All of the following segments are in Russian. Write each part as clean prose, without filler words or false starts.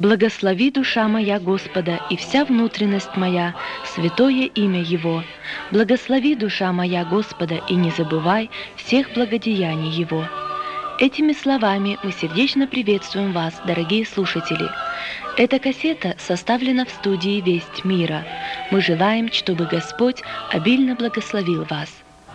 Благослови, душа моя, Господа, и вся внутренность моя, святое имя Его. Благослови, душа моя, Господа, и не забывай всех благодеяний Его». Этими словами мы сердечно приветствуем вас, дорогие слушатели. Эта кассета составлена в студии «Весть мира». Мы желаем, чтобы Господь обильно благословил вас.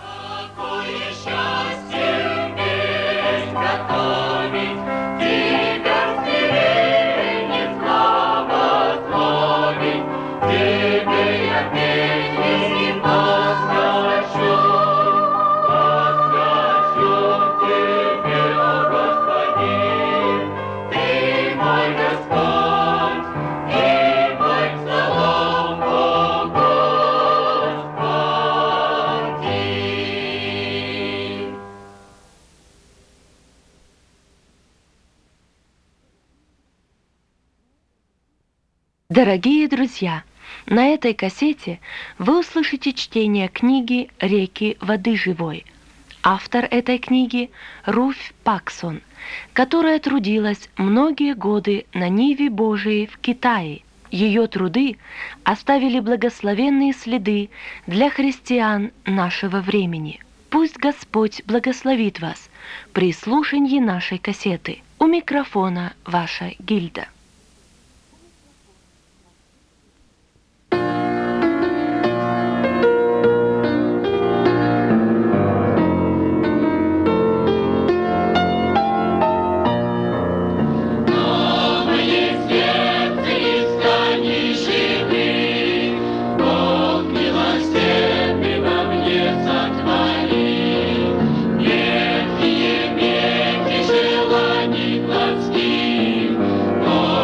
Дорогие друзья, на этой кассете вы услышите чтение книги «Реки воды живой». Автор этой книги – Руфь Паксон, которая трудилась многие годы на Ниве Божией в Китае. Ее труды оставили благословенные следы для христиан нашего времени. Пусть Господь благословит вас при слушании нашей кассеты. У микрофона ваша Гильда. Плотским,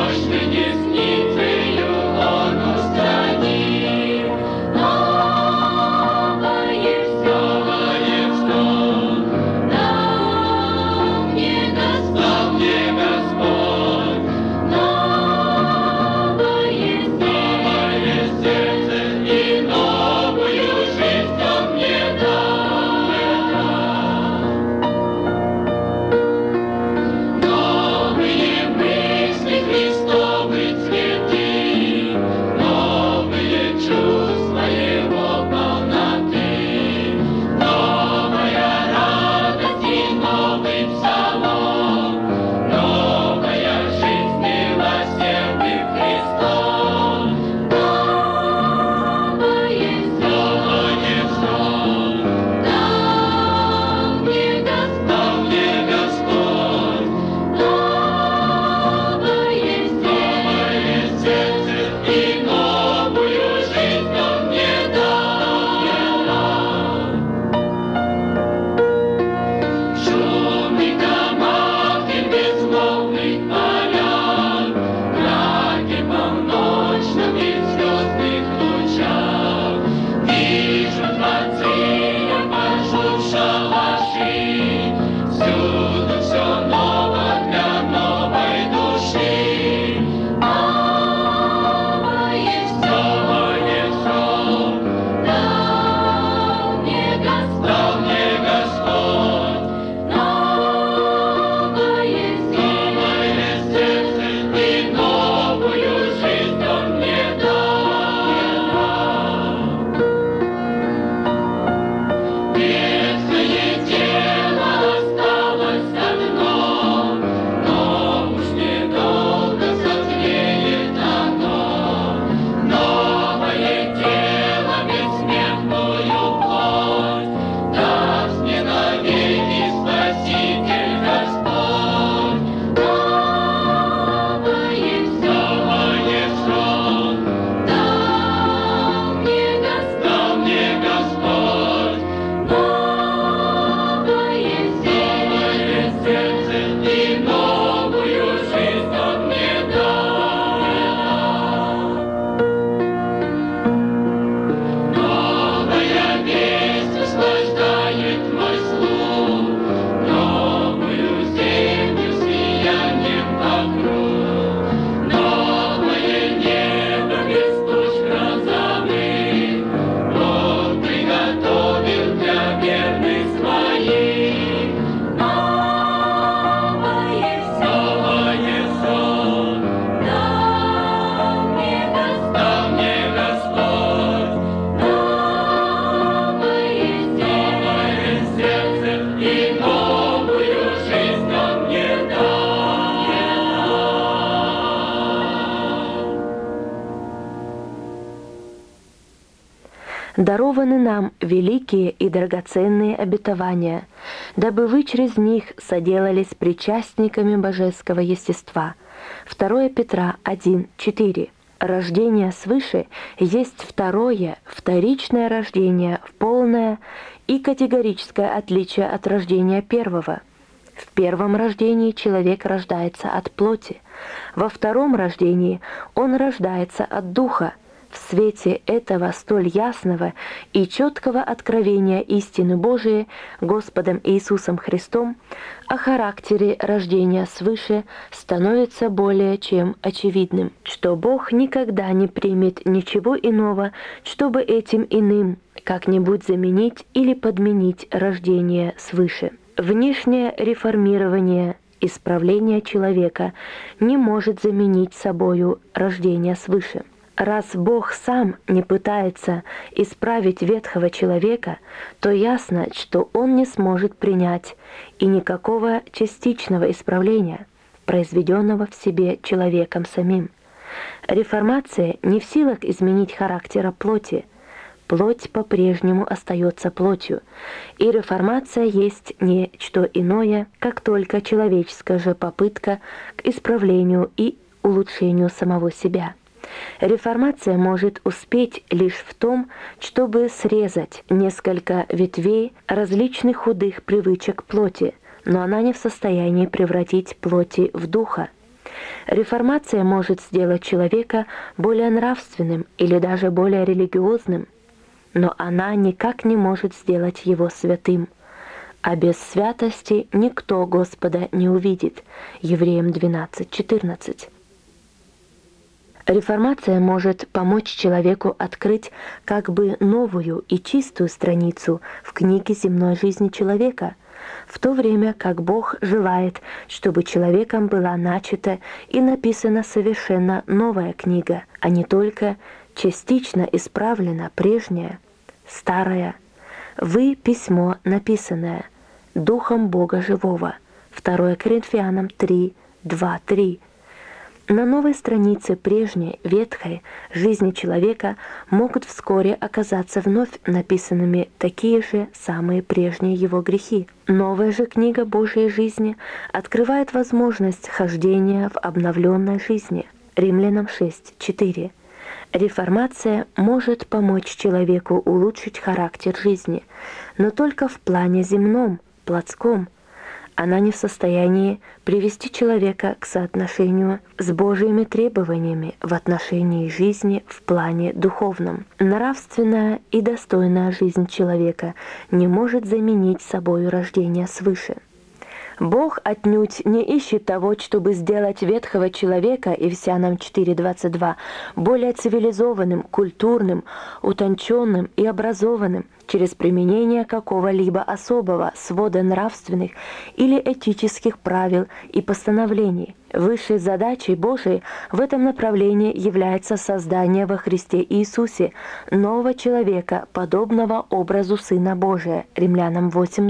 Дарованы нам великие и драгоценные обетования, дабы вы через них соделались причастниками божеского естества. 2 Петра 1:4. Рождение свыше есть второе, вторичное рождение, в полное и категорическое отличие от рождения первого. В первом рождении человек рождается от плоти, во втором рождении он рождается от духа. В свете этого столь ясного и четкого откровения истины Божией Господом Иисусом Христом о характере рождения свыше становится более чем очевидным, что Бог никогда не примет ничего иного, чтобы этим иным как-нибудь заменить или подменить рождение свыше. Внешнее реформирование, исправление человека не может заменить собою рождение свыше. Раз Бог сам не пытается исправить ветхого человека, то ясно, что Он не сможет принять и никакого частичного исправления, произведенного в себе человеком самим. Реформация не в силах изменить характера плоти. Плоть по-прежнему остается плотью, и реформация есть не что иное, как только человеческая же попытка к исправлению и улучшению самого себя. Реформация может успеть лишь в том, чтобы срезать несколько ветвей различных худых привычек плоти, но она не в состоянии превратить плоти в духа. Реформация может сделать человека более нравственным или даже более религиозным, но она никак не может сделать его святым. А без святости никто Господа не увидит. Евреям 12:14. Реформация может помочь человеку открыть как бы новую и чистую страницу в книге земной жизни человека, в то время как Бог желает, чтобы человеком была начата и написана совершенно новая книга, а не только частично исправлена прежняя, старая. Вы — письмо написанное Духом Бога Живого. 2 Коринфянам 3:2-3. На новой странице прежней, ветхой жизни человека могут вскоре оказаться вновь написанными такие же самые прежние его грехи. Новая же книга Божьей жизни открывает возможность хождения в обновленной жизни. Римлянам 6:4. Реформация может помочь человеку улучшить характер жизни, но только в плане земном, плотском. Она не в состоянии привести человека к соотношению с Божьими требованиями в отношении жизни в плане духовном. Нравственная и достойная жизнь человека не может заменить собою рождение свыше. Бог отнюдь не ищет того, чтобы сделать ветхого человека, Ефесянам 4:22, более цивилизованным, культурным, утонченным и образованным через применение какого-либо особого свода нравственных или этических правил и постановлений. Высшей задачей Божией в этом направлении является создание во Христе Иисусе нового человека, подобного образу Сына Божия, Римлянам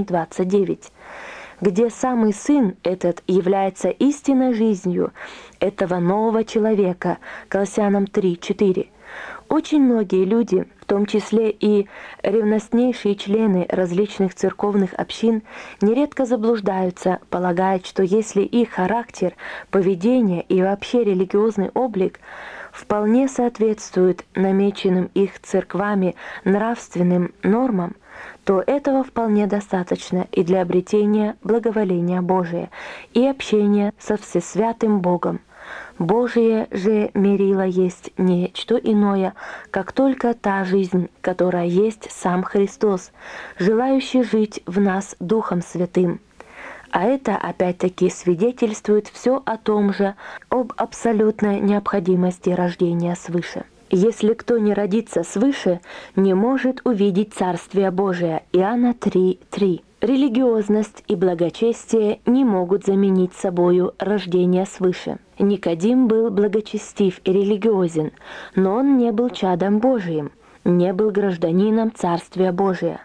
8:29. Где самый Сын этот является истинной жизнью этого нового человека, Колоссянам 3:4. Очень многие люди, в том числе и ревностнейшие члены различных церковных общин, нередко заблуждаются, полагая, что если их характер, поведение и вообще религиозный облик вполне соответствуют намеченным их церквами нравственным нормам, то этого вполне достаточно и для обретения благоволения Божия и общения со Всесвятым Богом. Божие же мерило есть не что иное, как только та жизнь, которая есть сам Христос, желающий жить в нас Духом Святым. А это опять-таки свидетельствует все о том же, об абсолютной необходимости рождения свыше. «Если кто не родится свыше, не может увидеть Царствие Божие» Иоанна 3:3. Религиозность и благочестие не могут заменить собою рождение свыше. Никодим был благочестив и религиозен, но он не был чадом Божиим, не был гражданином Царствия Божия.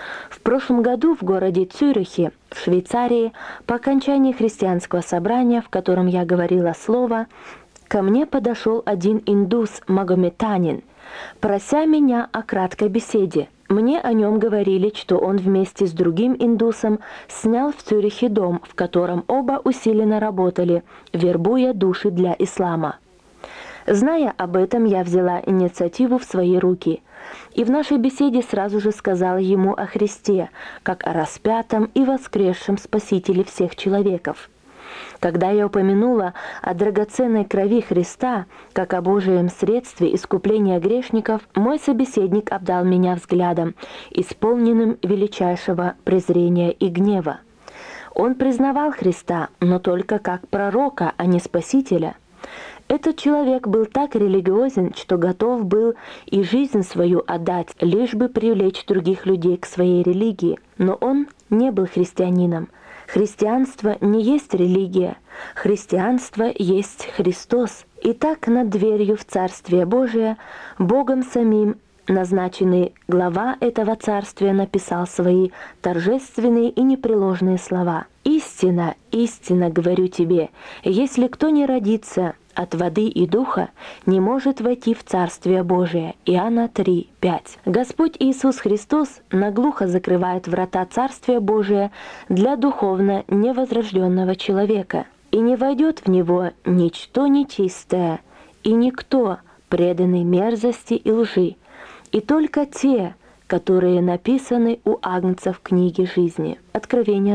В прошлом году в городе Цюрихе, в Швейцарии, по окончании христианского собрания, в котором я говорила слово, ко мне подошел один индус-магометанин, прося меня о краткой беседе. Мне о нем говорили, что он вместе с другим индусом снял в Цюрихе дом, в котором оба усиленно работали, вербуя души для ислама. Зная об этом, я взяла инициативу в свои руки и в нашей беседе сразу же сказала ему о Христе, как о распятом и воскресшем Спасителе всех человеков. Когда я упомянула о драгоценной крови Христа, как о Божьем средстве искупления грешников, мой собеседник обдал меня взглядом, исполненным величайшего презрения и гнева. Он признавал Христа, но только как пророка, а не Спасителя. Этот человек был так религиозен, что готов был и жизнь свою отдать, лишь бы привлечь других людей к своей религии. Но он не был христианином. Христианство не есть религия. Христианство есть Христос. И так над дверью в Царствие Божие Богом самим назначенный глава этого царствия написал свои торжественные и непреложные слова. «Истина, истина, говорю тебе, если кто не родится от воды и духа, не может войти в Царствие Божие». Иоанна 3:5. Господь Иисус Христос наглухо закрывает врата Царствия Божия для духовно невозрожденного человека. «И не войдет в него ничто нечистое, и никто, преданный мерзости и лжи, и только те, которые написаны у Агнца в книге жизни». Откровение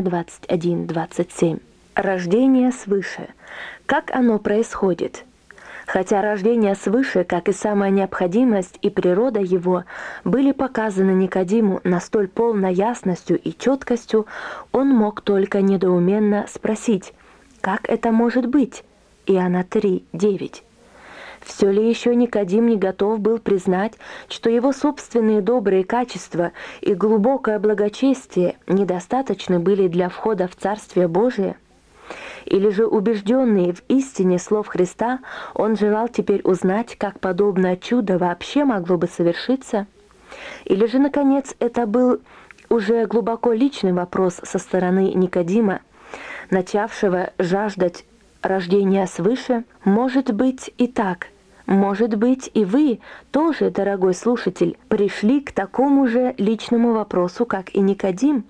21:27. Рождение свыше. Как оно происходит? Хотя рождение свыше, как и самая необходимость и природа его, были показаны Никодиму на столь полной ясностью и четкостью, он мог только недоуменно спросить: «Как это может быть?» Иоанна 3:9. Все ли еще Никодим не готов был признать, что его собственные добрые качества и глубокое благочестие недостаточны были для входа в Царствие Божие? Или же, убежденный в истине слов Христа, он желал теперь узнать, как подобное чудо вообще могло бы совершиться? Или же, наконец, это был уже глубоко личный вопрос со стороны Никодима, начавшего жаждать рождения свыше? Может быть и так. Может быть, и вы тоже, дорогой слушатель, пришли к такому же личному вопросу, как и Никодим?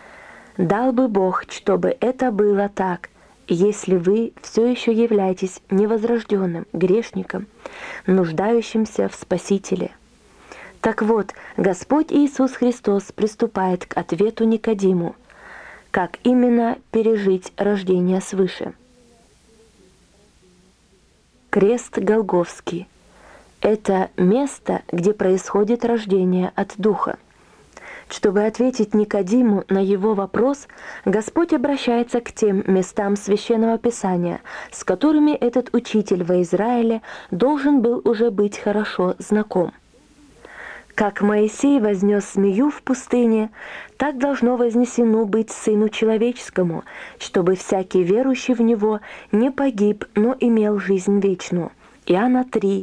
Дал бы Бог, чтобы это было так, если вы все еще являетесь невозрожденным грешником, нуждающимся в Спасителе. Так вот, Господь Иисус Христос приступает к ответу Никодиму, как именно пережить рождение свыше. Крест Голгофский — это место, где происходит рождение от Духа. Чтобы ответить Никодиму на его вопрос, Господь обращается к тем местам Священного Писания, с которыми этот учитель во Израиле должен был уже быть хорошо знаком. Как Моисей вознес змею в пустыне, так должно вознесено быть Сыну Человеческому, чтобы всякий верующий в Него не погиб, но имел жизнь вечную. Иоанна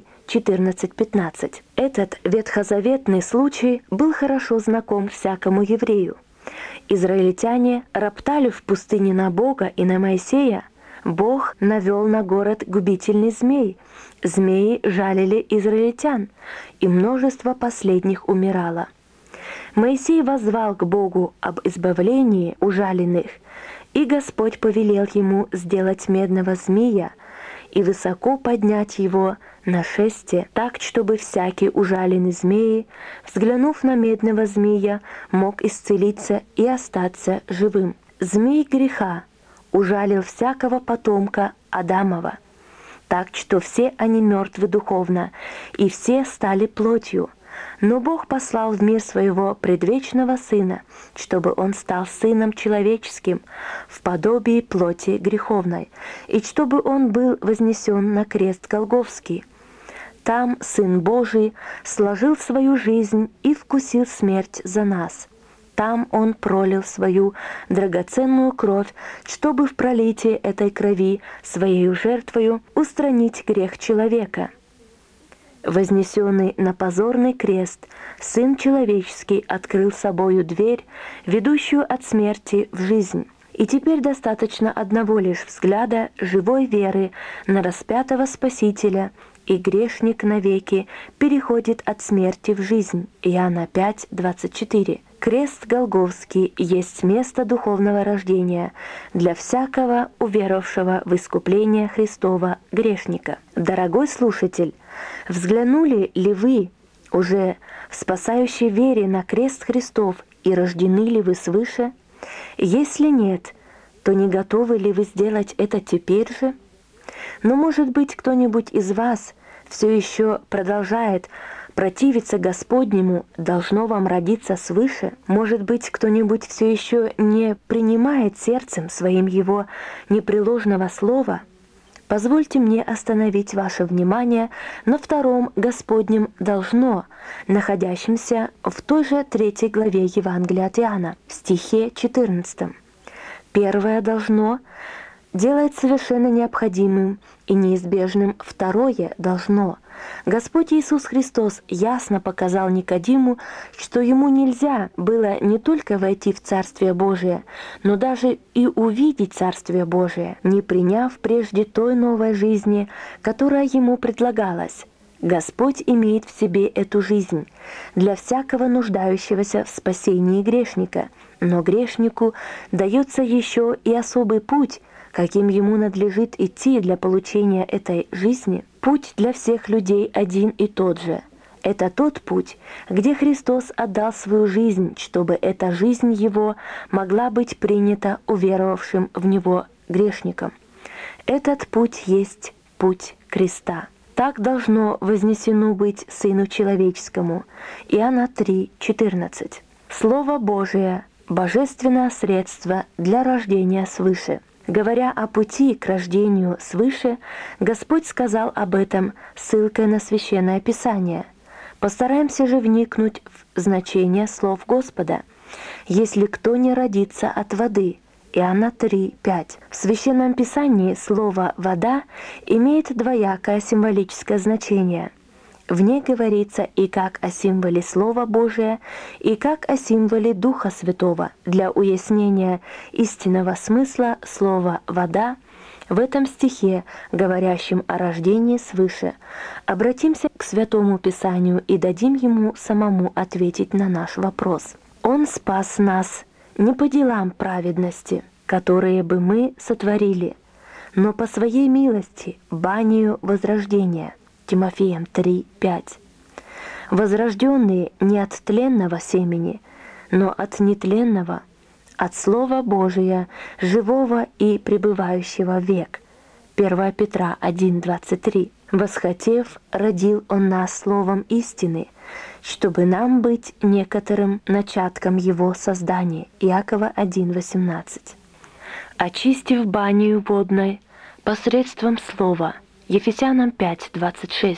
3:14-15. Этот ветхозаветный случай был хорошо знаком всякому еврею. Израильтяне роптали в пустыне на Бога и на Моисея. Бог навел на город губительный змей. Змеи жалили израильтян, и множество последних умирало. Моисей воззвал к Богу об избавлении ужаленных, и Господь повелел ему сделать медного змея и высоко поднять его на шесте, так, чтобы всякий ужаленный змеи, взглянув на медного змея, мог исцелиться и остаться живым. Змей греха ужалил всякого потомка Адамова, так что все они мертвы духовно, и все стали плотью. Но Бог послал в мир своего предвечного Сына, чтобы Он стал Сыном человеческим в подобии плоти греховной, и чтобы Он был вознесен на крест Голгофский. Там Сын Божий сложил свою жизнь и вкусил смерть за нас. Там Он пролил свою драгоценную кровь, чтобы в пролитии этой крови своей жертвою устранить грех человека. Вознесенный на позорный крест, Сын Человеческий открыл собою дверь, ведущую от смерти в жизнь. И теперь достаточно одного лишь взгляда живой веры на распятого Спасителя, и грешник навеки переходит от смерти в жизнь. Иоанна 5:24. Крест Голгофский есть место духовного рождения для всякого уверовавшего в искупление Христова грешника. Дорогой слушатель, взглянули ли вы уже в спасающей вере на крест Христов и рождены ли вы свыше? Если нет, то не готовы ли вы сделать это теперь же? Но, может быть, кто-нибудь из вас все еще продолжает противиться Господнему, должно вам родиться свыше? Может быть, кто-нибудь все еще не принимает сердцем своим его непреложного слова? Позвольте мне остановить ваше внимание на втором Господнем «должно», находящемся в той же 3 главе Евангелия от Иоанна, в стихе 14. Первое «должно» делает совершенно необходимым и неизбежным второе «должно». Господь Иисус Христос ясно показал Никодиму, что ему нельзя было не только войти в Царствие Божие, но даже и увидеть Царствие Божие, не приняв прежде той новой жизни, которая ему предлагалась. Господь имеет в себе эту жизнь для всякого нуждающегося в спасении грешника, но грешнику дается еще и особый путь, каким ему надлежит идти для получения этой жизни. Путь для всех людей один и тот же. Это тот путь, где Христос отдал свою жизнь, чтобы эта жизнь Его могла быть принята уверовавшим в Него грешником. Этот путь есть путь креста. Так должно вознесено быть Сыну Человеческому. Иоанна 3:14. Слово Божие — божественное средство для рождения свыше. Говоря о пути к рождению свыше, Господь сказал об этом ссылкой на Священное Писание. Постараемся же вникнуть в значение слов Господа. «Если кто не родится от воды» Иоанна 3:5. В Священном Писании слово «вода» имеет двоякое символическое значение. В ней говорится и как о символе Слова Божия, и как о символе Духа Святого. Для уяснения истинного смысла слова «вода» в этом стихе, говорящем о рождении свыше, обратимся к Святому Писанию и дадим ему самому ответить на наш вопрос. «Он спас нас не по делам праведности, которые бы мы сотворили, но по своей милости, банию возрождения». Тимофеям 3:5. Возрожденные не от тленного семени, но от нетленного, от Слова Божия, живого и пребывающего век. 1 Петра 1:23. Восхотев, родил Он нас словом истины, чтобы нам быть некоторым начатком Его создания. Иакова 1:18. Очистив банию водной посредством слова. Ефесянам 5:26.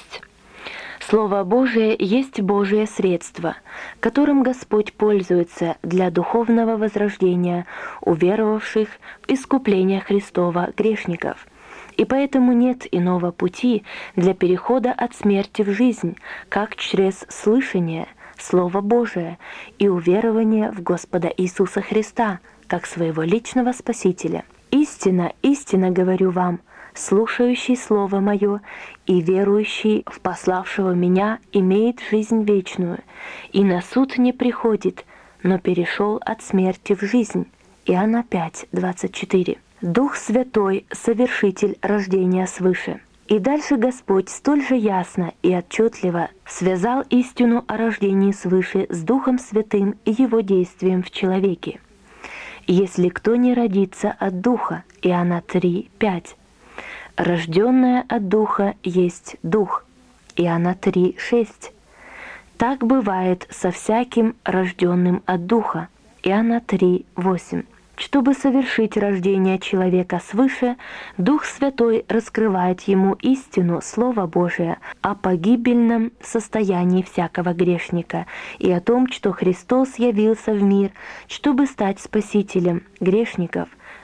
Слово Божие есть Божие средство, которым Господь пользуется для духовного возрождения уверовавших в искупление Христова грешников. И поэтому нет иного пути для перехода от смерти в жизнь, как через слышание Слова Божия и уверование в Господа Иисуса Христа, как своего личного Спасителя. «Истинно, истинно говорю вам, слушающий Слово Мое и верующий в пославшего Меня имеет жизнь вечную, и на суд не приходит, но перешел от смерти в жизнь». Иоанна 5:24. Дух Святой — совершитель рождения свыше. И дальше Господь столь же ясно и отчетливо связал истину о рождении свыше с Духом Святым и Его действием в человеке. «Если кто не родится от Духа» Иоанна 3:5. «Рожденное от Духа есть Дух» Иоанна 3:6. «Так бывает со всяким рожденным от Духа» Иоанна 3:8. Чтобы совершить рождение человека свыше, Дух Святой раскрывает ему истину Слова Божия о погибельном состоянии всякого грешника и о том, что Христос явился в мир, чтобы стать Спасителем грешников,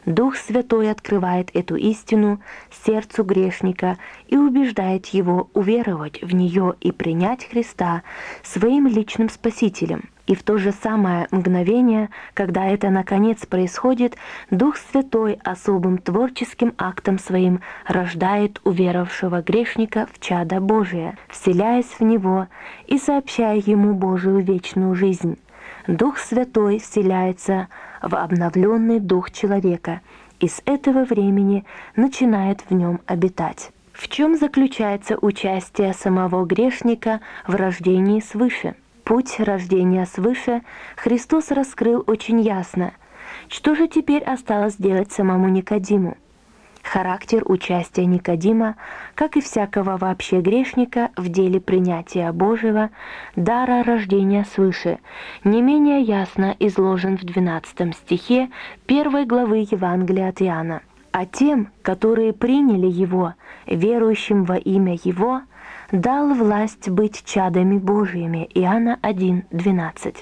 Дух Святой открывает эту истину сердцу грешника и убеждает его уверовать в нее и принять Христа своим личным Спасителем. И в то же самое мгновение, когда это наконец происходит, Дух Святой особым творческим актом своим рождает уверовавшего грешника в чадо Божие, вселяясь в него и сообщая ему Божию вечную жизнь. Дух Святой вселяется в обновленный дух человека и с этого времени начинает в нем обитать. В чем заключается участие самого грешника в рождении свыше? Путь рождения свыше Христос раскрыл очень ясно. Что же теперь осталось делать самому Никодиму? Характер участия Никодима, как и всякого вообще грешника, в деле принятия Божьего дара рождения свыше, не менее ясно изложен в 12 стихе 1 главы Евангелия от Иоанна. А тем, которые приняли Его, верующим во имя Его, дал власть быть чадами Божиими. Иоанна 1:12.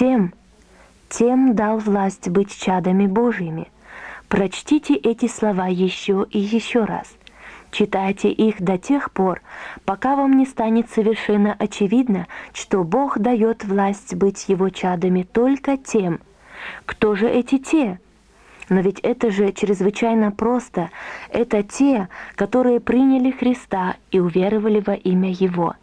Тем дал власть быть чадами Божиими. Прочтите эти слова еще и еще раз. Читайте их до тех пор, пока вам не станет совершенно очевидно, что Бог дает власть быть Его чадами только тем. Кто же эти те? Но ведь это же чрезвычайно просто. Это те, которые приняли Христа и уверовали во имя Его.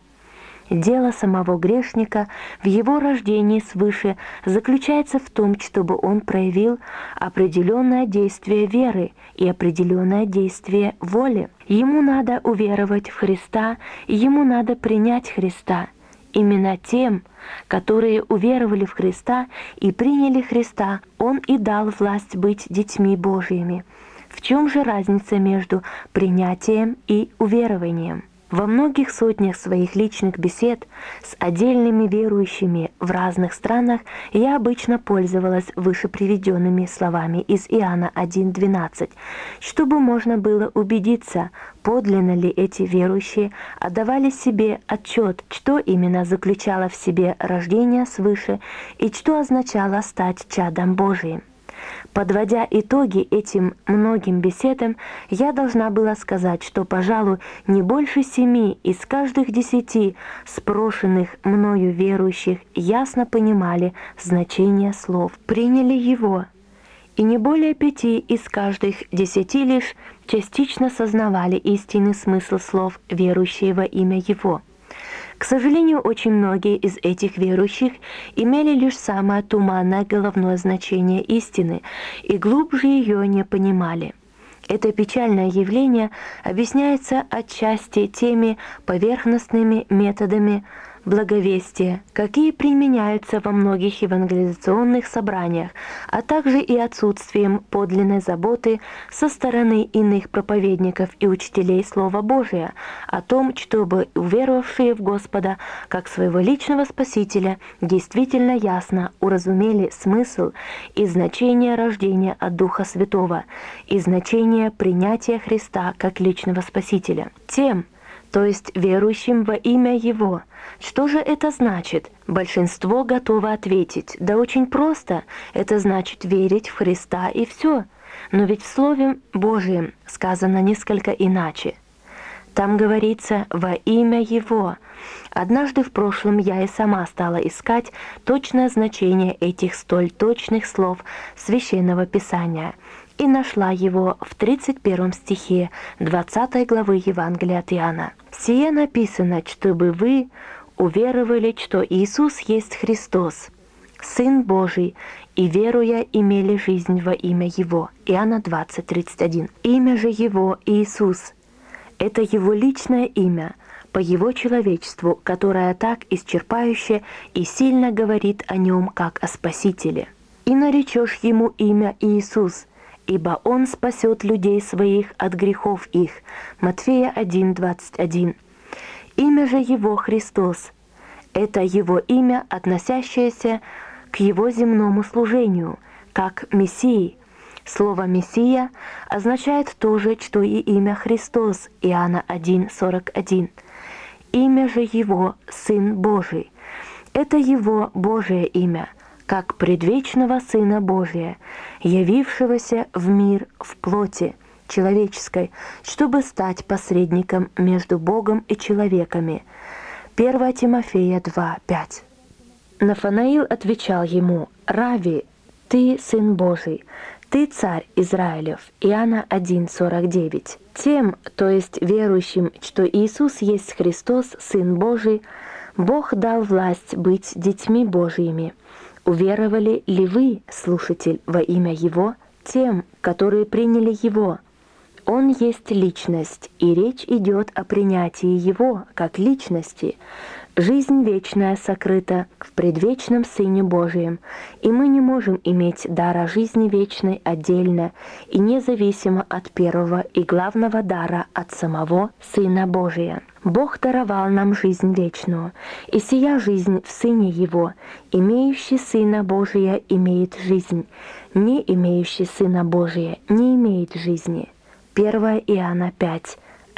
Дело самого грешника в его рождении свыше заключается в том, чтобы он проявил определенное действие веры и определенное действие воли. Ему надо уверовать в Христа, и ему надо принять Христа. Именно тем, которые уверовали в Христа и приняли Христа, Он и дал власть быть детьми Божьими. В чем же разница между принятием и уверованием? Во многих сотнях своих личных бесед с отдельными верующими в разных странах я обычно пользовалась выше приведенными словами из Иоанна 1:12, чтобы можно было убедиться, подлинно ли эти верующие отдавали себе отчет, что именно заключало в себе рождение свыше и что означало стать чадом Божиим. Подводя итоги этим многим беседам, я должна была сказать, что, пожалуй, не больше 7 из каждых 10 спрошенных мною верующих ясно понимали значение слов, приняли его, и не более 5 из каждых 10 лишь частично сознавали истинный смысл слов, верующие во имя Его. К сожалению, очень многие из этих верующих имели лишь самое туманное головное значение истины и глубже ее не понимали. Это печальное явление объясняется отчасти теми поверхностными методами благовестия, какие применяются во многих евангелизационных собраниях, а также и отсутствием подлинной заботы со стороны иных проповедников и учителей Слова Божия о том, чтобы уверовавшие в Господа как своего личного Спасителя действительно ясно уразумели смысл и значение рождения от Духа Святого и значение принятия Христа как личного Спасителя. Тем, то есть верующим во имя Его. Что же это значит? Большинство готово ответить: да очень просто, это значит верить в Христа и все. Но ведь в Слове Божьем сказано несколько иначе. Там говорится «во имя Его». Однажды в прошлом я и сама стала искать точное значение этих столь точных слов Священного Писания и нашла его в 31 стихе 20 главы Евангелия от Иоанна. «Сие написано, чтобы вы уверовали, что Иисус есть Христос, Сын Божий, и, веруя, имели жизнь во имя Его». Иоанна 20:31. Имя же Его Иисус — это Его личное имя, по Его человечеству, которое так исчерпающе и сильно говорит о Нем, как о Спасителе. «И наречешь Ему имя Иисус, ибо Он спасет людей своих от грехов их». Матфея 1:21. Имя же Его Христос — это Его имя, относящееся к Его земному служению, как Мессии. Слово «Мессия» означает то же, что и имя Христос, Иоанна 1:41. Имя же Его — Сын Божий. Это Его Божие имя, как предвечного Сына Божия, явившегося в мир в плоти человеческой, чтобы стать посредником между Богом и человеками». 1 Тимофея 2:5. Нафанаил отвечал ему: «Рави, ты Сын Божий, ты Царь Израилев». Иоанна 1:49. Тем, то есть верующим, что Иисус есть Христос, Сын Божий, Бог дал власть быть детьми Божиими. Уверовали ли вы, слушатель, во имя Его, тем, которые приняли Его? Он есть личность, и речь идет о принятии Его как личности. Жизнь вечная сокрыта в предвечном Сыне Божием, и мы не можем иметь дара жизни вечной отдельно и независимо от первого и главного дара от самого Сына Божия. Бог даровал нам жизнь вечную, и сия жизнь в Сыне Его. Имеющий Сына Божия имеет жизнь, не имеющий Сына Божия не имеет жизни». 1 Иоанна 5,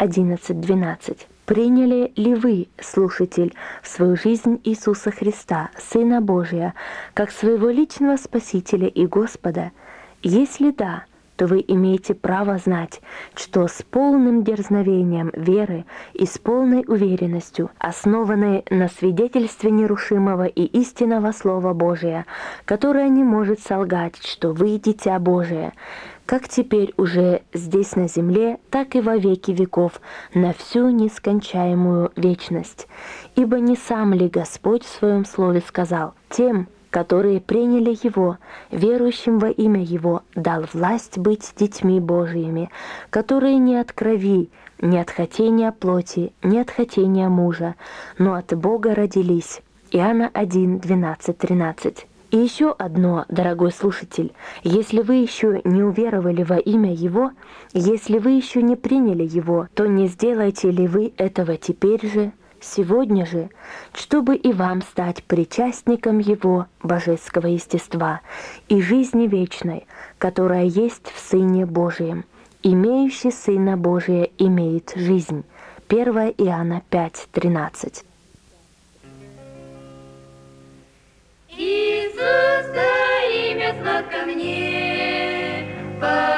11-12. Приняли ли вы, слушатель, в свою жизнь Иисуса Христа, Сына Божия, как своего личного Спасителя и Господа? Если да, то вы имеете право знать, что с полным дерзновением веры и с полной уверенностью, основанной на свидетельстве нерушимого и истинного Слова Божия, которое не может солгать, что вы дитя Божие, как теперь уже здесь на земле, так и во веки веков, на всю нескончаемую вечность. Ибо не сам ли Господь в Своем Слове сказал: «Тем, которые приняли Его, верующим во имя Его, дал власть быть детьми Божиими, которые не от крови, не от хотения плоти, не от хотения мужа, но от Бога родились». Иоанна 1, 12, 13. И еще одно, дорогой слушатель: если вы еще не уверовали во имя Его, если вы еще не приняли Его, то не сделаете ли вы этого теперь же, сегодня же, чтобы и вам стать причастником Его божеского естества и жизни вечной, которая есть в Сыне Божием. Имеющий Сына Божия имеет жизнь. 1 Иоанна 5, 13. Иисус, да имя сладко мне,